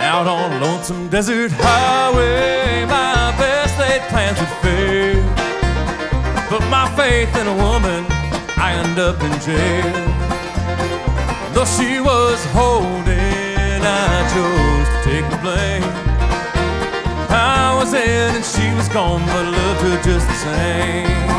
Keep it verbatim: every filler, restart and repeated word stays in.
Out on a lonesome desert highway, my best laid plans would fail. But my faith in a woman, I end up in jail. Though she was holding, I chose to take the blame. I was in and she was gone, but I loved her just the same.